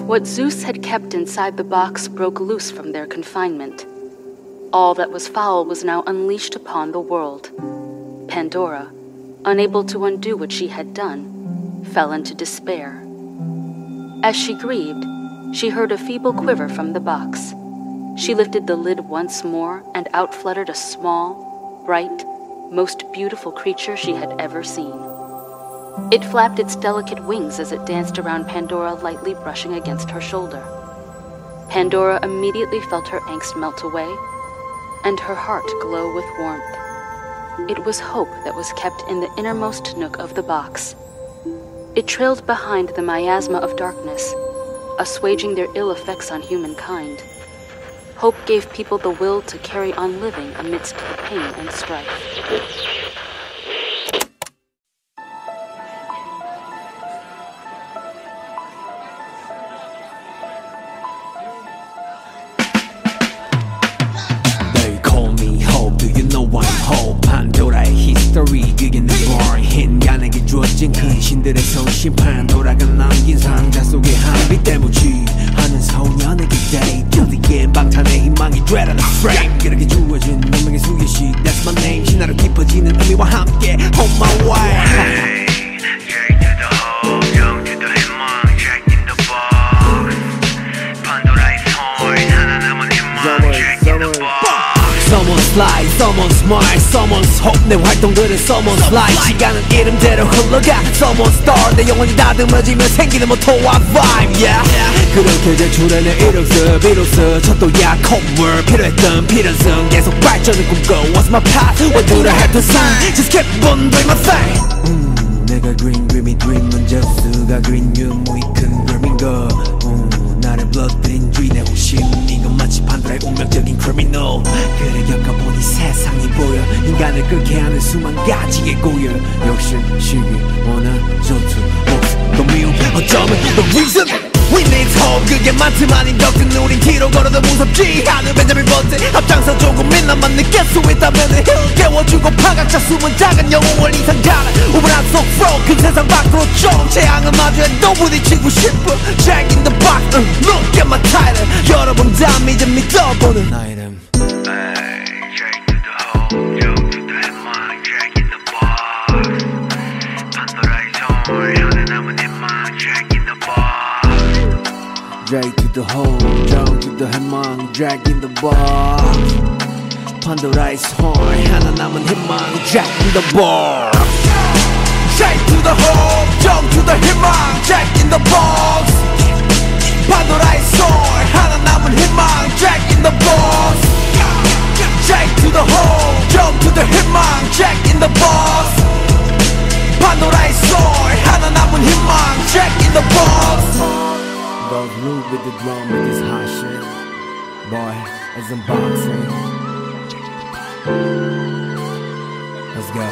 What Zeus had kept inside the box broke loose from their confinement. All that was foul was now unleashed upon the world. Pandora, unable to undo what she had done, fell into despair. As she grieved, she heard a feeble quiver from the box. She lifted the lid once more, and out fluttered a small, bright, most beautiful creature she had ever seen. It flapped its delicate wings as it danced around Pandora, lightly brushing against her shoulder. Pandora immediately felt her angst melt away, and her heart glow with warmth. It was hope that was kept in the innermost nook of the box. It trailed behind the miasma of darkness, assuaging their ill effects on humankind. Hope gave people the will to carry on living amidst the pain and strife. They call me Hope, do you know I'm Hope? 판도라의 history, 그게 내 born. 인간에게 주어진 근신들의 손심판, 돌아가 남긴 상자 속에 한빛 때묻이 하는 소년에게 day till the end. 방탄의 희망이 dread on the frame. 그렇게 주어진 운명의 수요시, that's my name. 신화로 깊어지는 의미와 함께 on my way. Someone's life, someone's smile, someone's hope. 내 활동들은 someone's life. 시간은 이름대로 흘러가 someone's star. 내 영혼이 다듬어지면 생기는 모토와 vibe, yeah. 그렇게 제출해내 이력서 비로소 첫도야 콧물 필요했던 필연성 계속 발전을 꿈꿔. What's my path? What do I have to sign? Just keep on doing my thing. 내가 green dreamy dream 문제수가 green 유무이 큰 별민거. 나를 불러들인 주인의 호심. 이건 마치 판도라의 운명적인 criminal. 그래 겪어보니 세상이 보여. 인간을 끓게 하는 수만 가지의 고여. 욕심, 시기, 원한, 전투, 목숨도 미움. 어쩌면 the reason we need hope. 그게 많지만 인덕든 우린 뒤로 걸어도 무섭지 않은 벤자민 버튼. 앞장서 조금이나만 느낄 수 있다면 힐 깨워주고 파각자 숨은 작은 영웅을 이상가는 우물한 속으로 큰 세상 밖으로 좀 재앙을 마주해도 부딪히고 싶어. Jack in the box, look at my title. 여러분 다 이제 믿어보는 나 이름. J to the hole, down to the 해망, Jack in the box. 판도라의 horn, 하나 남은 희망, Jack in the box. J to the hole, down to the 해망, Jack in the box. 판도라의 horn, 하나 남은 희망, Jack in the box. J to the hole, down to the 해망, Jack in the box. 판도라의 horn, 하나 남은 희망, Jack in the box. Don't move with the drum with this hot shit. Boy, it's unboxing. Let's go.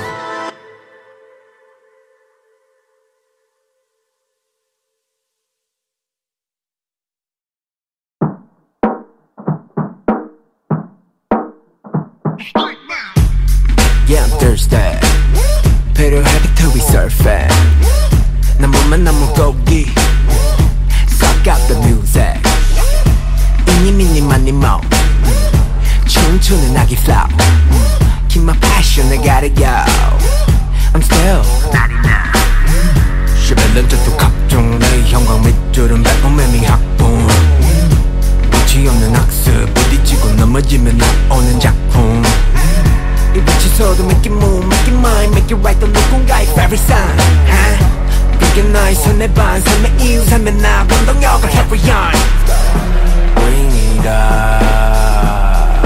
Yeah, I'm thirsty. 필요해 비투비 surfing. 난 몸만 난 물고기. Suck out the music. 이니 미니 마니 모. 춤추는 아기 flow. Keep my passion, I gotta go. I'm still not enough. 11년 전도 각종 내 형광 밑줄은 백범의 미학봉. 끝이 없는 학습 부딪히고 넘어지면 나오는 작품. 이 빛이 서도 make it move, make it mine, make it right 또 누군가의 favorite sign. 그게 나의 손에 반 삶의 이유 삶의 나 원동력을 carry on. Bring it up.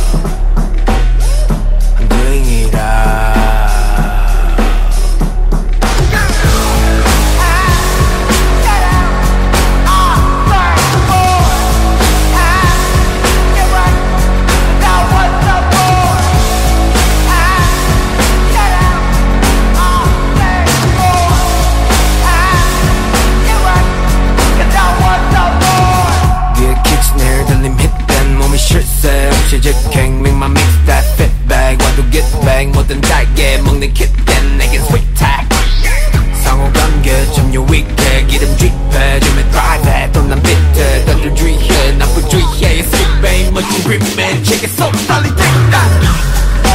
I'm doing it up. screaming 제게 속 떨리겠다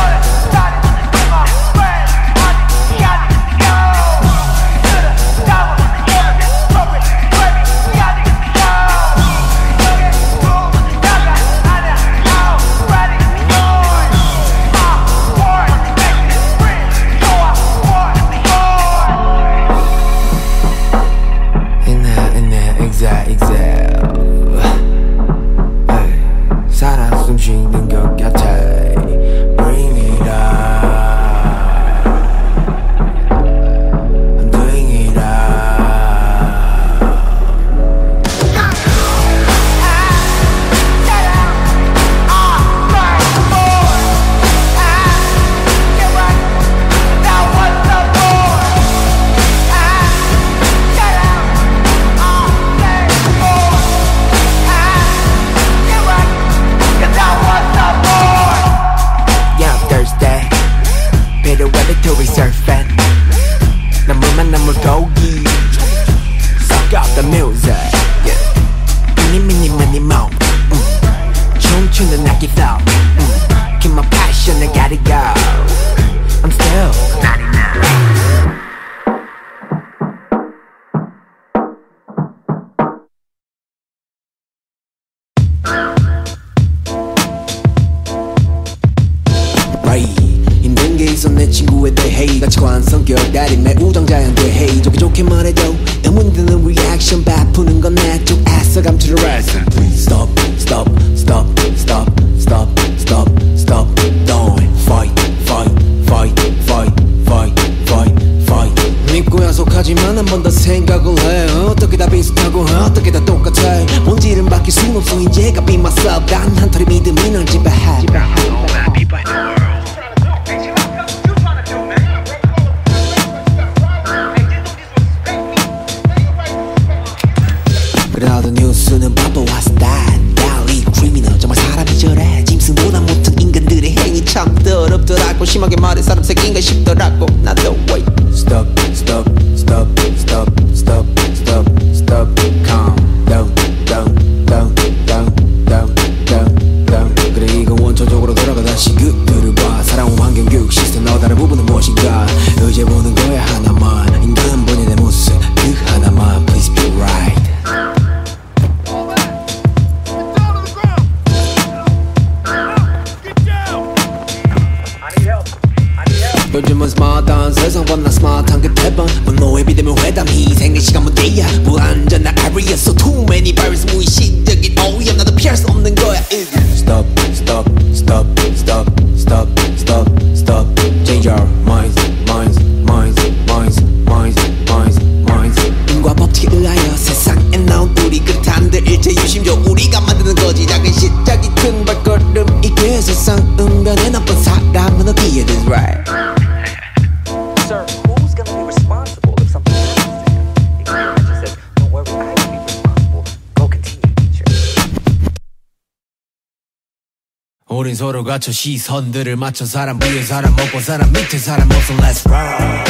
살아 숨쉬는 것 같아 Bring it up I'm doing it up to surfing 나물만 나물 고기 Suck up the music Mini mini mini mo 춤추는 낙기 flow Keep my passion I gotta go I'm still 99 내 친구에 대해 같이 관한 성격 달인 내 우정자형 대해 좋게 좋게 말해도 의문 드는 리액션 바쁘는 건 내 쪽 애써 감추려 했어 Please stop stop stop stop stop stop stop don't fight fight fight fight fight fight fight 믿고 약속하지만 한 번 더 생각을 해 어떻게 다 비슷하고 어떻게 다 똑같아 본질은 바뀔 순 없어 이제가 be myself 단 한 털의 믿음이 널 지배해 그래도 뉴스는 바보와서 달리 크리미널 정말 사람이 저래 짐승보다 못한 인간들의 행위 참 더럽더라고 심하게 말해 사람 새끼인가 싶더라고 나도 wait Stop stop stop stop stop stop stop calm down down down down down down down 그래 이건 원초적으로 돌아가 다시 그들을 봐 살아온 환경 교육 시스템 너 다른 부분은 무엇인가 의제 보는 거야 하나만 인간 본연의 모습 그 하나만 Please be right 요즘은 스마트한 세상보다 스마트한 게 대번 분노에 비대면 회담 희생의 시간 문제야 불안전한 아리아 So too many virus 무의식적인 오염 나도 피할 수 없는 거야 Stop stop stop stop stop stop stop Change our minds minds minds minds minds minds minds 인과 법칙에 의하여 세상에 나온 우리 끝한들 일체 유심조 우리가 만드는 거지 작은 시작이 큰 발걸음 이게 세상 은변에 나쁜 사람은 어디에 is right Sir, who's gonna be responsible if something happens to him? The manager says, don't worry, I will be responsible. Go continue, teacher. 우린 서로 갖춰 시선들을 맞춰 사람 위에 사람 먹고 사람 밑에 사람 없어 Let's roll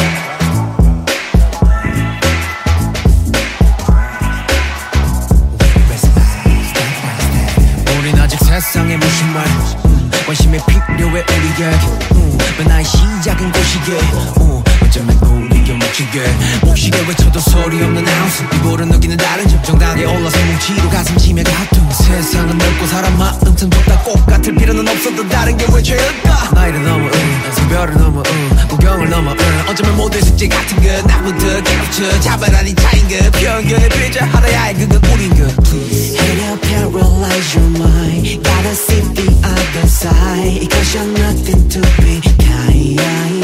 우린 아직 세상에 무슨 말 관심이 필요해 우리에게 맨날 시작은 고시게 어쩌면 우리가 묻히게 목시계 외쳐도 소리 없는 하우스 이불은 느끼는 다른 점 정당하게 올라서 뭉치로 가슴 치며 가둔 세상은 넓고 사람 마음 참 좁다 꼭 같을 필요는 없어도 다른 게 왜 죄일까 나이를 넘어 성별을 넘어 구경을 넘어 어쩌면 모두의 숙제 같은 것 나부터 깨우쳐 자발하니 차인 것 편견에 빌자 하나야 해 그건 우린 것 Please Hate to paralyze your mind Gotta see the other side Cause you're nothing to be kind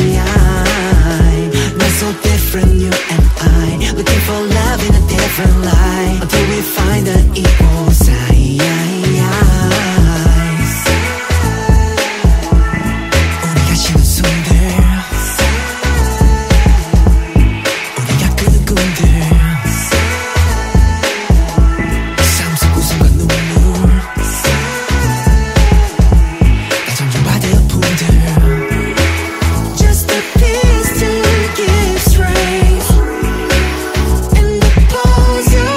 Not so different you and I Looking for love in a different light Until we find the equal side 우리가 쉬는 숨들 우리가 끄는 꿈들 삶 속 웃음과 눈물 나 점점 받을 품들 Just a piece to give strength In the puzzle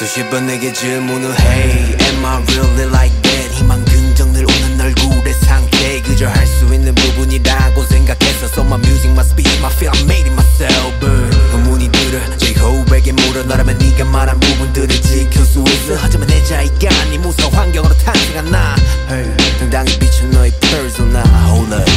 수십 번 내게 질문을 해 Am I really like that 희망 긍정 늘 오는 얼굴의 상태 그저 할 수 있는 부분이라고 생각했어 So my music must be my feel I made it myself 의문이 들어 제호흡에게 물어 너라면 네가 말한 부분들을 지킬 수 있어 하지만 내 자의가 아닌 무서운 환경으로 탄생한 나 당당히 비춘 너의 persona Hold up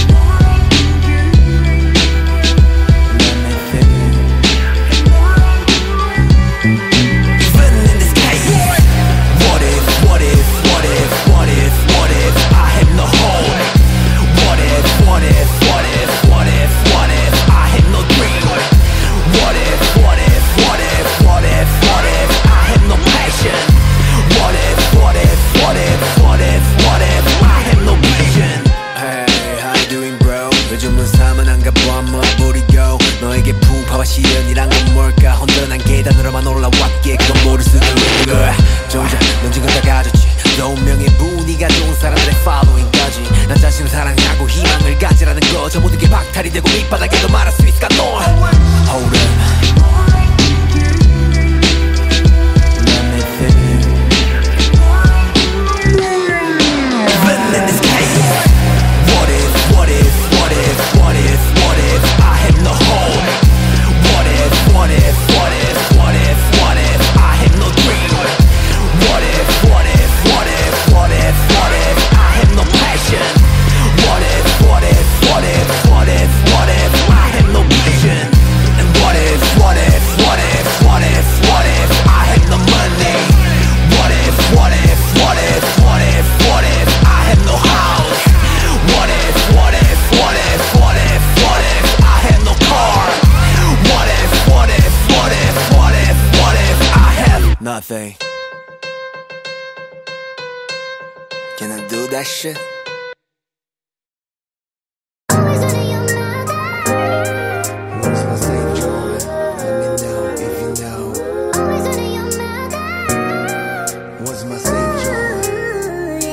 시련이란 건 뭘까 혼돈한 계단으로만 올라왔기에 그건 모를 수도 있는 거야 정작 넌 지금 다 가졌지 너 운명의 분위기가 좋은 사람들의 following까지 난 자신을 사랑하고 희망을 가지라는 거 저 모든 게 박탈이 되고 밑바닥에도 말할 수 있을까 너 Hold up Nothing. Can I do that shit? Where's my safe joy? Let me know if you know. What's my safe joy?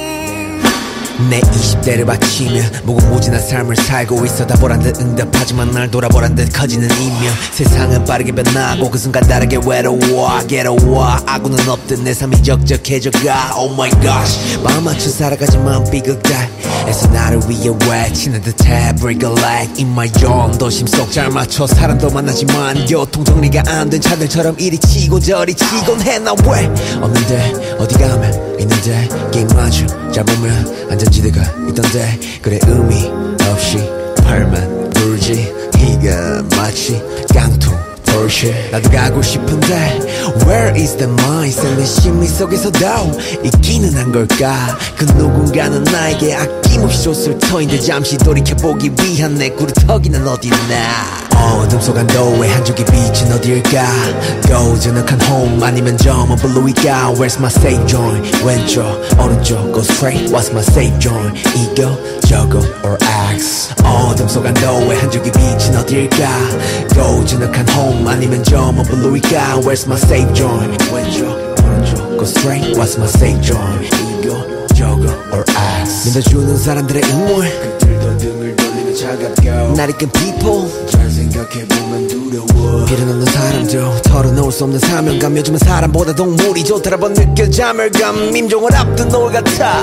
내 20대를 바치며 무궁무진한 삶을 살고 있어 다 보란 듯 응답하지만 날 돌아보란 듯 커지는 이명 세상은 빠르게 변하고 그 순간 다르게 외로워 아구는 없듯 내 삶이 적적해져가 Oh my gosh 마음 맞춰 살아가지만 삐걱다 애써 나를 위해 외치는 듯해 Break a leg in my zone 도심 속 잘 맞춰 사람도 만나지만 교통정리가 안 된 차들처럼 이리 치고 저리 치곤 해 나 왜 없는데 어디 가면 있는데 게임 아주 잘 보면 안전지대가 있던데 그래 의미 없이 팔만 돌지 이가 마치 깡통 Bullshit. 나도 가고 싶은데 Where is the mindset 내 심리 속에서도 있기는 한 걸까 그 누군가는 나에게 아낌없이 줬을 터인데 잠시 돌이켜보기 위한 내 구루터기는 어딨나 어둠 속 안도의 한 줄기 빛은 어딜까 고즈넉한 home 아니면 점은 블루일까 Where's my safe joint 왼쪽 오른쪽 go straight What's my safe joint 이거 저거 or X 어둠 속 안도의 한 줄기 빛은 어딜까 고즈넉한 home 아니면 점은 블루일까 Where's my safe joint 왼쪽 오른쪽 go straight What's my safe joint 이거 저거 or X 믿어주는 사람들의 응원 그들도 등을 돌리며 차갑고 날 이끈 people 잘 생각해보면 두려워 필요 없는 사람들 털어놓을 수 없는 사명감 요즘은 사람보다 동물이 좋더라고 느껴 자멸감 임종을 앞둔 노을 같아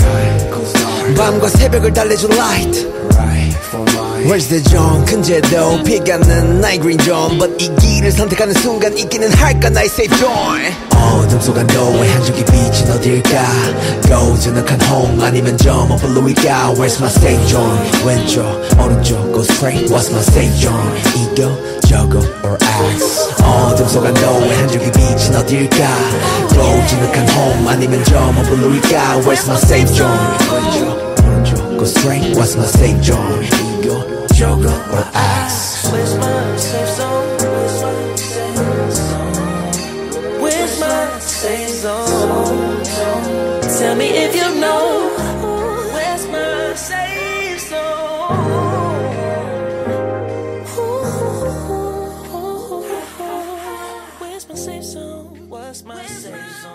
밤과 새벽을 달래준 light Where's the zone 근제도 피가는 나의 green zone But 이 길을 선택하는 순간 있기는 할까 나의 safe zone 어둠 속 안도의 한 줄기 빛은 어딜까 고즈넉한 home 아니면 점은 블루일까 Where's my safe zone 왼쪽 오른쪽 go straight What's my safe zone 이거 저거 or X 어둠 속 안도의 한 줄기 빛은 어딜까 고즈넉한 home 아니면 점은 블루일까 Where's my safe zone 왼쪽 오른쪽 go straight What's my safe zone 이거 저거 or X Where's my safe zone Where's my safe zone Tell me if you know Where's my safe zone Where's my safe zone What's my safe zone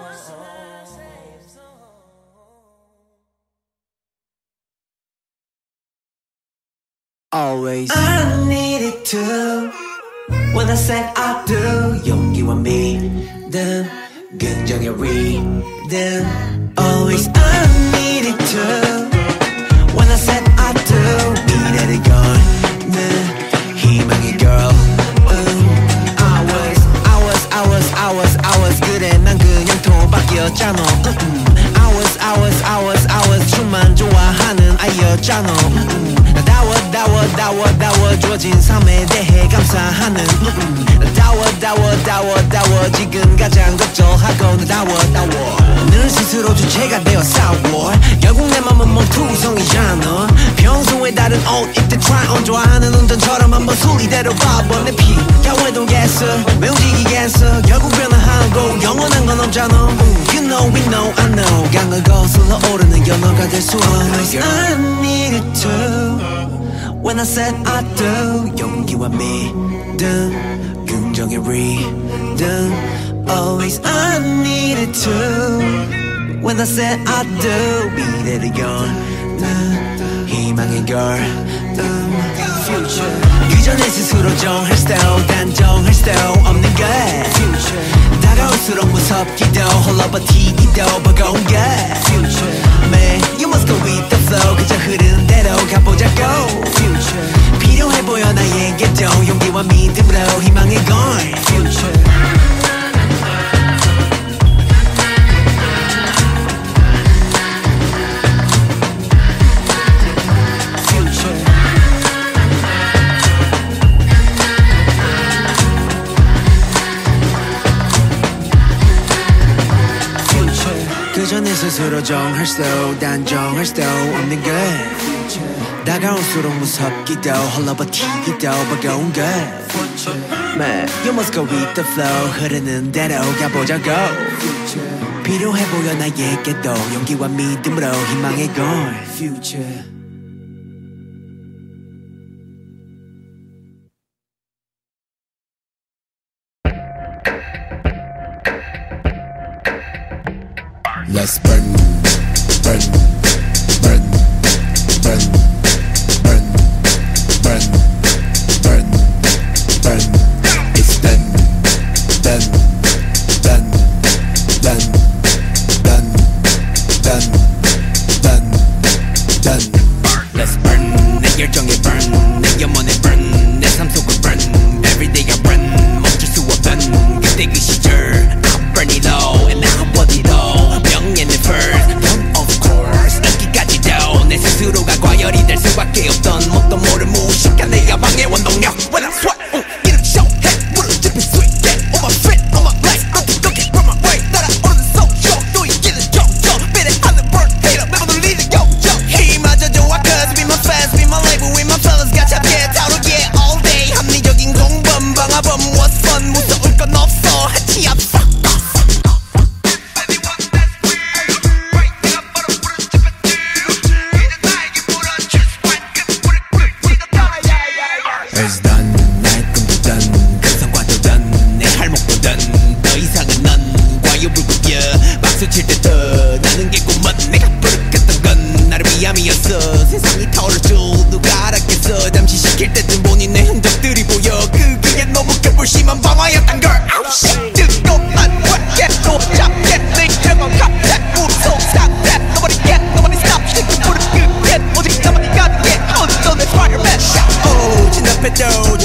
Always I needed to When I said I do 용기와 믿음 긍정의 rhythm. Always I need it too. When I said I do, 미래를 여는 희망의 girl. I was 그래 난 그냥 도박이었잖아. I was 춤만 좋아하는 아이였잖아. 다워 주어진 삶에 대해 감사하는 다워 지금 가장 걱정하고 다워 늘 스스로 주체가 되어 싸워. 결국 내 맘은 멍투성이잖아. 평소에 다른 옷 입대 try on 좋아하는 운전처럼 한번 순리대로 봐봐. 내 피가 외동겠어 왜 움직이겠어. 결국 변화하고 영원한 건 없잖아. You know we know I know 강을 거슬러 오르는 연어가 될 수 없어. I need it too. When I said I do 용기와 믿음 긍정의 rhythm. Always I need it too. When I said I do 미래를 여는 희망의 girl. Future 그 전에 스스로 정할 style 단정할 style 없는 것. Future 다가올수록 무섭기도 홀로 버티기도 버거운 것. Future man you must go with the flow. 그저 흐르는 대로 가보자고. Future 필요해 보여 나에게도 용기와 믿음으로 희망의 걸. Future 그 전에 스스로 정할 수도 단정할 수도 없는 것. 다가올수록 무섭기도 홀로 버티기도 버거운 것. Man, you must go with the flow. 흐르는 대로 가보자고. 필요해 보여 나에게도 용기와 믿음으로 희망의 걸. Future Let's burn, burn, burn, burn, burn, burn, burn, burn. It's done, done, done, done, done, done, done, done. Let's burn, 내 열정에 burn, 내 영혼에 burn, 내 삶 속을 burn. Every day I run, 멈출 수 없던 그때 그 시절. I burn it all and I want it all. Of course 여기까지도 내 스스로가 과열이 될 수밖에 없던 뭣도 모를 무식한 내 야망의 원동력. When I sweat 이름 쇼해 물을 짚은 sweet get on my feet on my legs 꺾이 from my way 날아오르는 소용 또 이기는 정정 비례하는 bird hater 매번 울리는 요정 힘마저 좋아 cause be my fans be my label with my fellas 같이 함께 다루기에 all day 합리적인 공범 방화범 what's fun 무서울 건 없어 해치 앞서. It's done, 나의 꿈도 done, 그 성과도 done, 내 할목도 done. 더 이상은 넌 과유불급이야. 박수 칠 때 더 나는 게 꿈은 내가 부르겠던 건 나를 위함이었어. 세상이 타오를 줄 누가 알았겠어. 잠시 시킬 때쯤 보니 내 흔적들이 보여. 그게 너무 개불심한 방화였단 걸. 뜨겁만 확게 또 잡게 내 결과 갑작 무서운 삽작 Nobody get, nobody stop 시켜 부르 끝에 오직 나만이 가게 어떤 내 fireman shot. 진압해도